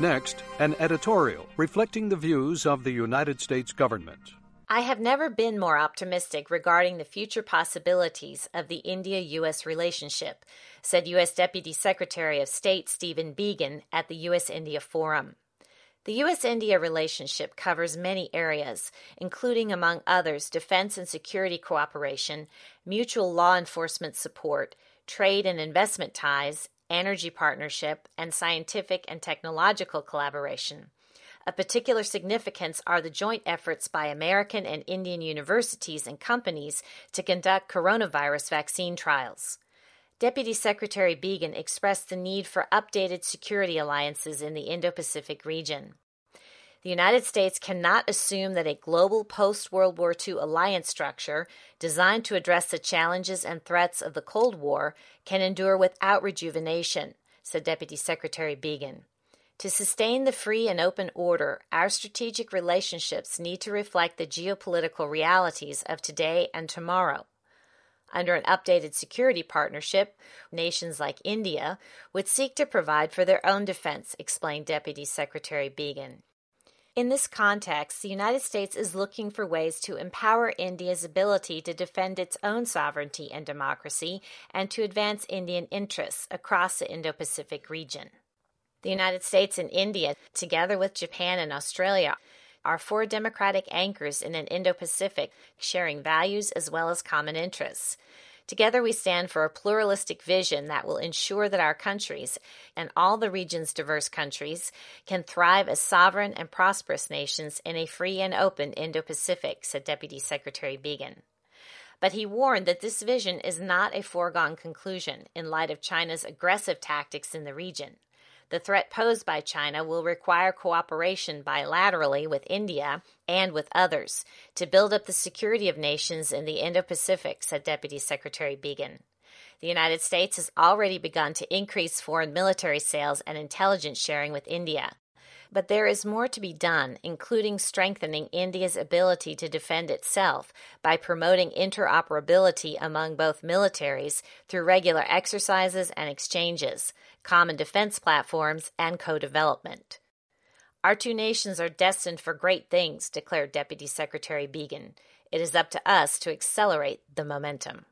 Next, an editorial reflecting the views of the United States government. I have never been more optimistic regarding the future possibilities of the India-U.S. relationship, said U.S. Deputy Secretary of State Stephen Biegun at the U.S.-India Forum. The U.S.-India relationship covers many areas, including, among others, defense and security cooperation, mutual law enforcement support, trade and investment ties, energy partnership, and scientific and technological collaboration. Of particular significance are the joint efforts by American and Indian universities and companies to conduct coronavirus vaccine trials. Deputy Secretary Biegun expressed the need for updated security alliances in the Indo-Pacific region. The United States cannot assume that a global post-World War II alliance structure designed to address the challenges and threats of the Cold War can endure without rejuvenation, said Deputy Secretary Biegun. To sustain the free and open order, our strategic relationships need to reflect the geopolitical realities of today and tomorrow. Under an updated security partnership, nations like India would seek to provide for their own defense, explained Deputy Secretary Biegun. In this context, the United States is looking for ways to empower India's ability to defend its own sovereignty and democracy and to advance Indian interests across the Indo-Pacific region. The United States and India, together with Japan and Australia, are four democratic anchors in an Indo-Pacific, sharing values as well as common interests. Together we stand for a pluralistic vision that will ensure that our countries, and all the region's diverse countries, can thrive as sovereign and prosperous nations in a free and open Indo-Pacific, said Deputy Secretary Biegun. But he warned that this vision is not a foregone conclusion in light of China's aggressive tactics in the region. The threat posed by China will require cooperation bilaterally with India and with others to build up the security of nations in the Indo-Pacific, said Deputy Secretary Biegun. The United States has already begun to increase foreign military sales and intelligence sharing with India. But there is more to be done, including strengthening India's ability to defend itself by promoting interoperability among both militaries through regular exercises and exchanges, common defense platforms, and co-development. Our two nations are destined for great things, declared Deputy Secretary Biegun. It is up to us to accelerate the momentum.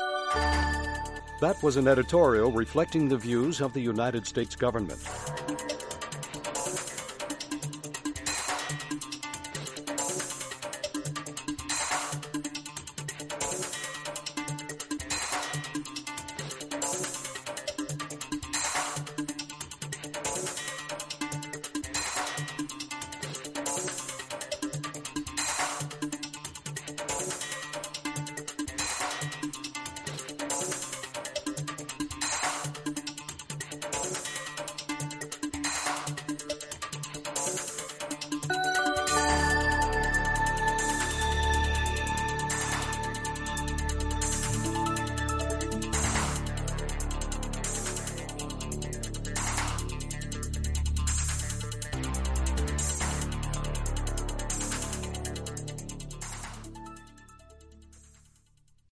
That was an editorial reflecting the views of the United States government.